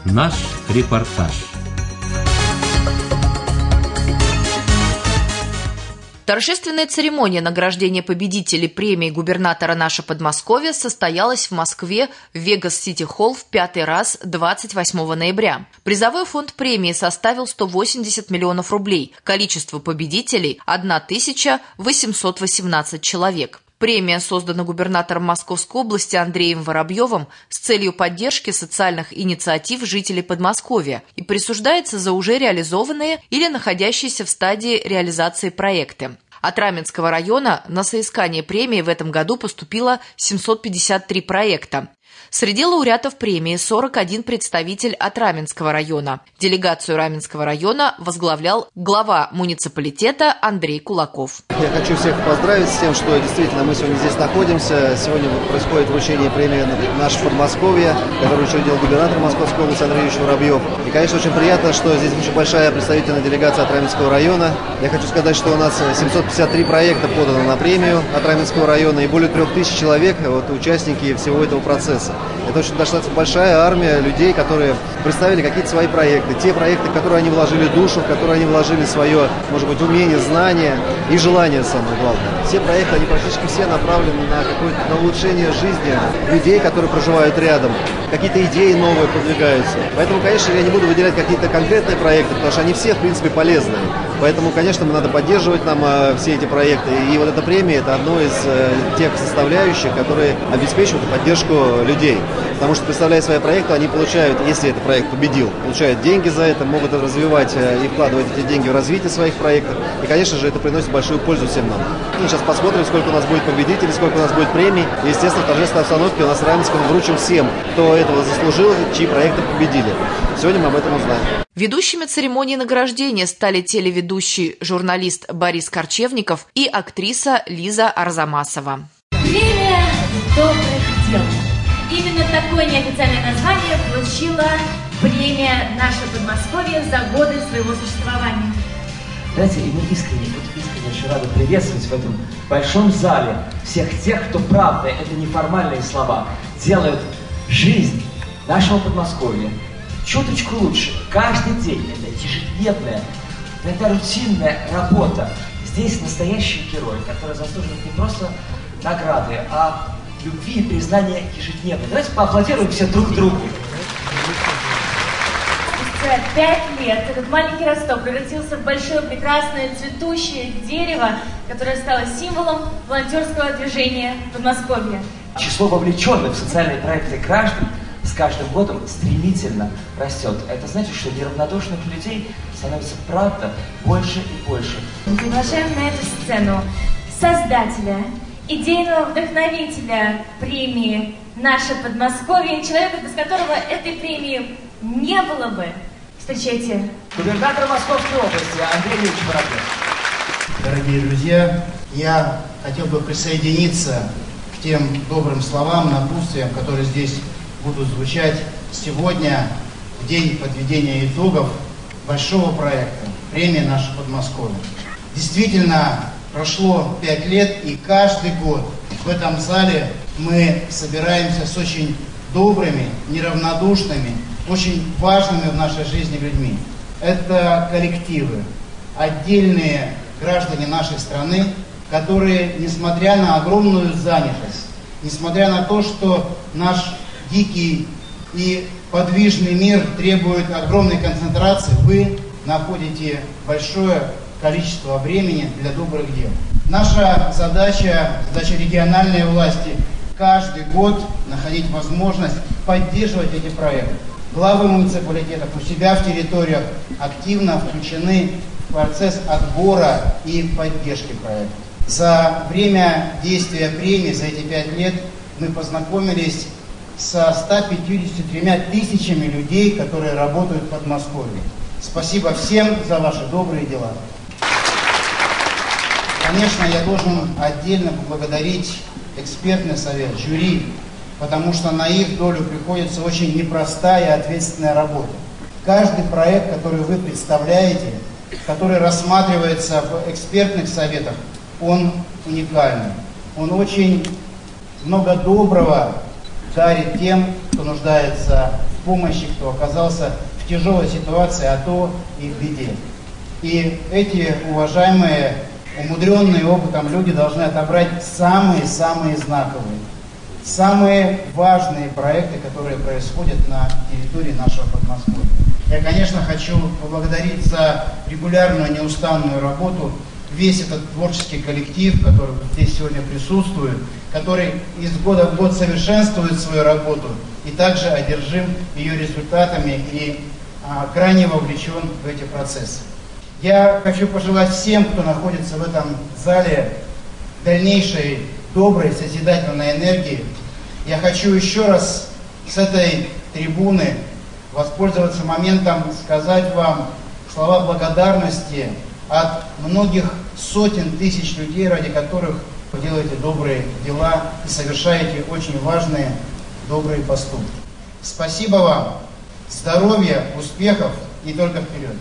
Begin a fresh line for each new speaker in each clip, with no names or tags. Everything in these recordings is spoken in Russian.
Наш репортаж.
Торжественная церемония награждения победителей премии губернатора «Наше Подмосковье» состоялась в Москве в Вегас-Сити-Холл в 5-й раз 28 ноября. Призовой фонд премии составил 180 миллионов рублей. Количество победителей – 1818 человек. Премия создана губернатором Московской области Андреем Воробьевым с целью поддержки социальных инициатив жителей Подмосковья и присуждается за уже реализованные или находящиеся в стадии реализации проекты. От Раменского района на соискание премии в этом году поступило 753 проекта. Среди лауреатов премии 41 представитель от Раменского района. Делегацию Раменского района возглавлял глава муниципалитета Андрей Кулаков.
Я хочу всех поздравить с тем, что действительно мы сегодня здесь находимся. Сегодня происходит вручение премии «Наше Подмосковье», которую учредил губернатор Московской области Андрей Воробьев. И, конечно, очень приятно, что здесь очень большая представительная делегация от Раменского района. Я хочу сказать, что у нас 753 проекта подано на премию от Раменского района и более 3000 человек участники всего этого процесса. Это очень достаточно большая армия людей, которые представили какие-то свои проекты. Те проекты, в которые они вложили душу, в которые они вложили свое, может быть, умение, знание и желание, самое главное. Все проекты, они практически все направлены на какое-то улучшение жизни людей, которые проживают рядом. Какие-то идеи новые продвигаются. Поэтому, конечно, я не буду выделять какие-то конкретные проекты, потому что они все, в принципе, полезны. Поэтому, конечно, нам надо поддерживать все эти проекты. И вот эта премия – это одно из тех составляющих, которые обеспечивают поддержку людей. Потому что, представляя свои проекты, они получают, если этот проект победил, получают деньги за это, могут развивать и вкладывать эти деньги в развитие своих проектов. И, конечно же, это приносит большую пользу всем нам. Мы сейчас посмотрим, сколько у нас будет победителей, сколько у нас будет премий. И, естественно, в торжественной обстановке у нас в Раменском вручим всем, кто этого заслужил, чьи проекты победили. Сегодня мы об этом узнаем.
Ведущими церемонии награждения стали телеведущий журналист Борис Корчевников и актриса Лиза Арзамасова.
Премия добрых дел. Именно такое неофициальное название получила премия «Наше Подмосковье» за годы своего существования.
Знаете, и мы искренне очень рады приветствовать в этом большом зале всех тех, кто правда, это неформальные слова, делают жизнь нашего Подмосковья чуточку лучше. Каждый день это ежедневная, это рутинная работа. Здесь настоящий герой, который заслуживает не просто награды, а любви и признания ежедневно. Давайте поаплодируем все друг другу.
Спустя 5 лет этот маленький росток превратился в большое, прекрасное, цветущее дерево, которое стало символом волонтерского движения Подмосковья.
Число вовлеченных в социальные проекты граждан с каждым годом стремительно растет. Это значит, что неравнодушных людей становится, правда, больше и больше.
Мы приглашаем на эту сцену создателя, идейного вдохновителя премии «Наше Подмосковье», человека, без которого этой премии не было бы. Встречайте.
Губернатор Московской области Андрей Воробьев.
Дорогие друзья, я хотел бы присоединиться к тем добрым словам, напутствиям, которые здесь будут звучать сегодня, в день подведения итогов большого проекта «Премия «Наше Подмосковье». Действительно, прошло 5 лет, и каждый год в этом зале мы собираемся с очень добрыми, неравнодушными, очень важными в нашей жизни людьми. Это коллективы, отдельные граждане нашей страны, которые, несмотря на огромную занятость, несмотря на то, что наш дикий и подвижный мир требует огромной концентрации, вы находите большое количество времени для добрых дел. Наша задача региональной власти, каждый год находить возможность поддерживать эти проекты. Главы муниципалитетов у себя в территориях активно включены в процесс отбора и поддержки проектов. За время действия премии, за эти 5 лет, мы познакомились со 153 тысячами людей, которые работают в Подмосковье. Спасибо всем за ваши добрые дела. Конечно, я должен отдельно поблагодарить экспертный совет, жюри, потому что на их долю приходится очень непростая и ответственная работа. Каждый проект, который вы представляете, который рассматривается в экспертных советах, он уникальный. Он очень много доброго дарит тем, кто нуждается помощи, кто оказался в тяжелой ситуации, а то и в беде. И эти уважаемые, умудренные опытом люди должны отобрать самые-самые знаковые, самые важные проекты, которые происходят на территории нашего Подмосковья. Я, конечно, хочу поблагодарить за регулярную, неустанную работу весь этот творческий коллектив, который здесь сегодня присутствует, который из года в год совершенствует свою работу и также одержим ее результатами и крайне вовлечен в эти процессы. Я хочу пожелать всем, кто находится в этом зале, дальнейшей доброй, созидательной энергии. Я хочу еще раз с этой трибуны воспользоваться моментом, сказать вам слова благодарности от многих сотен тысяч людей, ради которых вы делаете добрые дела и совершаете очень важные добрые поступки. Спасибо вам, здоровья, успехов и только вперед!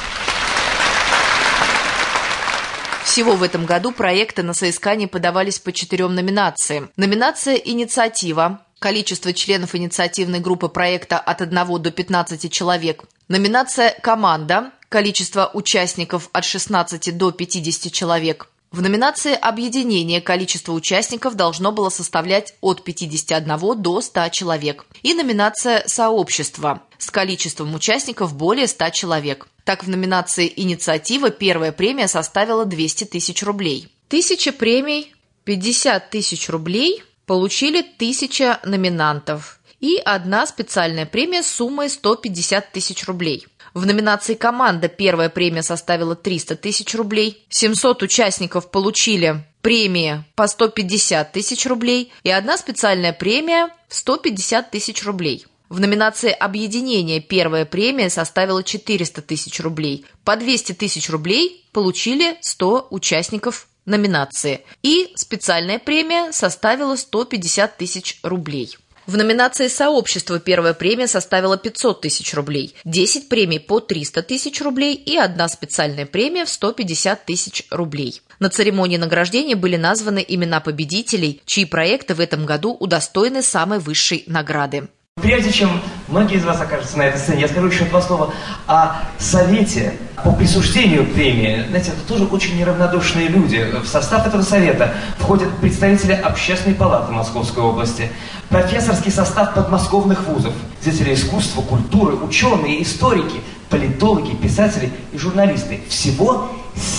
Всего в этом году проекты на соискание подавались по 4 номинациям. Номинация «Инициатива». Количество членов инициативной группы проекта от 1 до 15 человек. Номинация «Команда». Количество участников от 16 до 50 человек. В номинации «Объединение» количество участников должно было составлять от 51 до 100 человек. И номинация «Сообщество» с количеством участников более 100 человек. Так, в номинации «Инициатива» первая премия составила 200 тысяч рублей. 1000 премий, 50 тысяч рублей получили 1000 номинантов. И одна специальная премия с суммой 150 тысяч рублей. В номинации «Команда» первая премия составила 300 тысяч рублей. 700 участников получили премии по 150 тысяч рублей. И одна специальная премия в 150 тысяч рублей. В номинации «Объединение» первая премия составила 400 тысяч рублей. По 200 тысяч рублей получили 100 участников номинации. И специальная премия составила 150 тысяч рублей. В номинации «Сообщество» первая премия составила 500 тысяч рублей, 10 премий по 300 тысяч рублей и одна специальная премия в 150 тысяч рублей. На церемонии награждения были названы имена победителей, чьи проекты в этом году удостоены самой высшей награды.
Прежде чем многие из вас окажутся на этой сцене, я скажу еще 2 слова о совете по присуждению премии. Знаете, это тоже очень неравнодушные люди. В состав этого совета входят представители Общественной палаты Московской области, профессорский состав подмосковных вузов, деятели искусства, культуры, ученые, историки, политологи, писатели и журналисты. Всего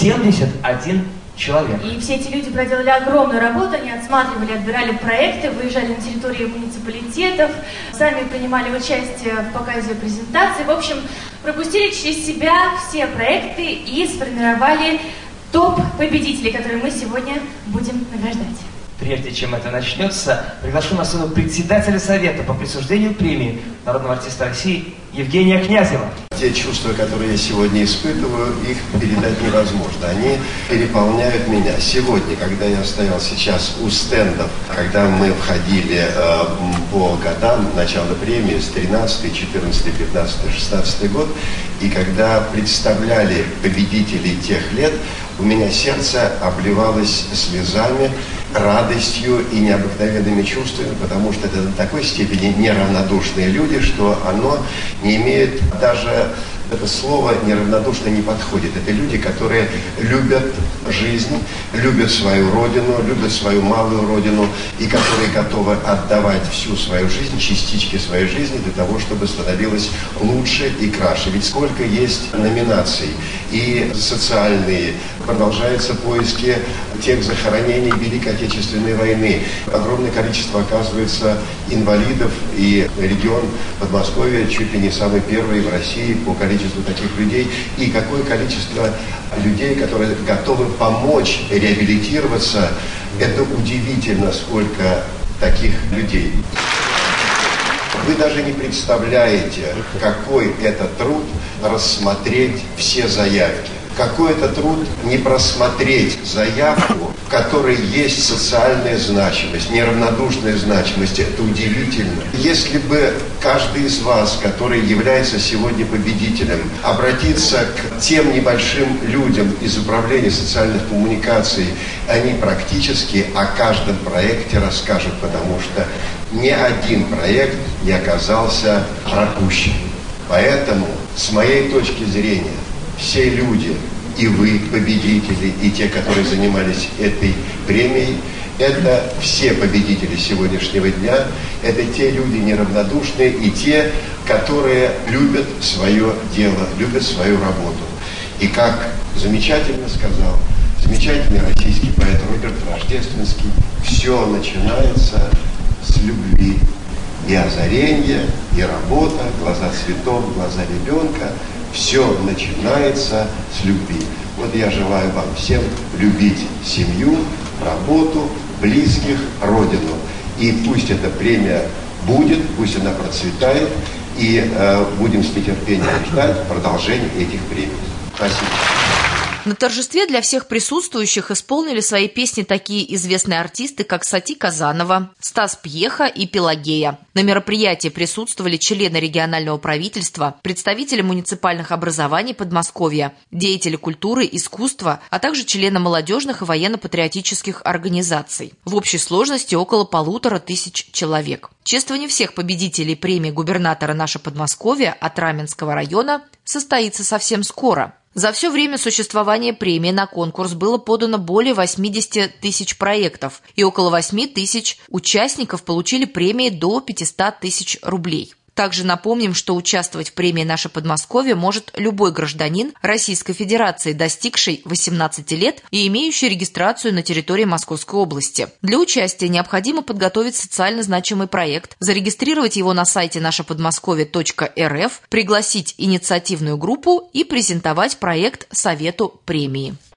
71 человек.
И все эти люди проделали огромную работу, они отсматривали, отбирали проекты, выезжали на территории муниципалитетов, сами принимали участие в показе презентации, в общем, пропустили через себя все проекты и сформировали топ победителей, которые мы сегодня будем награждать.
Прежде чем это начнется, приглашу на сцену председателя Совета по присуждению премии народного артиста России Евгения Князева.
Те чувства, которые я сегодня испытываю, их передать невозможно. Они переполняют меня. Сегодня, когда я стоял сейчас у стендов, когда мы входили по годам начала премии с 13, 14, 15, 16 год, и когда представляли победителей тех лет, у меня сердце обливалось слезами, радостью и необыкновенными чувствами, потому что это до такой степени неравнодушные люди, что оно не имеет даже... Это слово неравнодушно не подходит. Это люди, которые любят жизнь, любят свою родину, любят свою малую родину и которые готовы отдавать всю свою жизнь, частички своей жизни для того, чтобы становилось лучше и краше. Ведь сколько есть номинаций и социальные, продолжаются поиски тех захоронений Великой Отечественной войны. Огромное количество, оказывается, инвалидов, и регион Подмосковья чуть ли не самый первый в России по количеству таких людей. И какое количество людей, которые готовы помочь реабилитироваться. Это удивительно, сколько таких людей. Вы даже не представляете, какой это труд рассмотреть все заявки. Какой это труд не просмотреть заявку, в которой есть социальная значимость, неравнодушная значимость. Это удивительно. Если бы каждый из вас, который является сегодня победителем, обратиться к тем небольшим людям из управления социальных коммуникаций, они практически о каждом проекте расскажут, потому что ни один проект не оказался пропущен. Поэтому, с моей точки зрения, все люди, и вы, победители, и те, которые занимались этой премией, это все победители сегодняшнего дня, это те люди неравнодушные и те, которые любят свое дело, любят свою работу. И как замечательно сказал замечательный российский поэт Роберт Рождественский, все начинается с любви. И озаренье, и работа, глаза цветов, глаза ребенка, все начинается с любви. Вот я желаю вам всем любить семью, работу, близких, родину. И пусть эта премия будет, пусть она процветает, и будем с нетерпением ждать продолжения этих премий. Спасибо.
На торжестве для всех присутствующих исполнили свои песни такие известные артисты, как Сати Казанова, Стас Пьеха и Пелагея. На мероприятии присутствовали члены регионального правительства, представители муниципальных образований Подмосковья, деятели культуры, искусства, а также члены молодежных и военно-патриотических организаций. В общей сложности около 1500 человек. Чествование всех победителей премии губернатора «Наше Подмосковье» от Раменского района состоится совсем скоро. За все время существования премии на конкурс было подано более 80 тысяч проектов, и около 8 тысяч участников получили премии до 500 тысяч рублей. Также напомним, что участвовать в премии «Наше Подмосковье» может любой гражданин Российской Федерации, достигший 18 лет и имеющий регистрацию на территории Московской области. Для участия необходимо подготовить социально значимый проект, зарегистрировать его на сайте нашеподмосковье.рф, пригласить инициативную группу и презентовать проект Совету премии.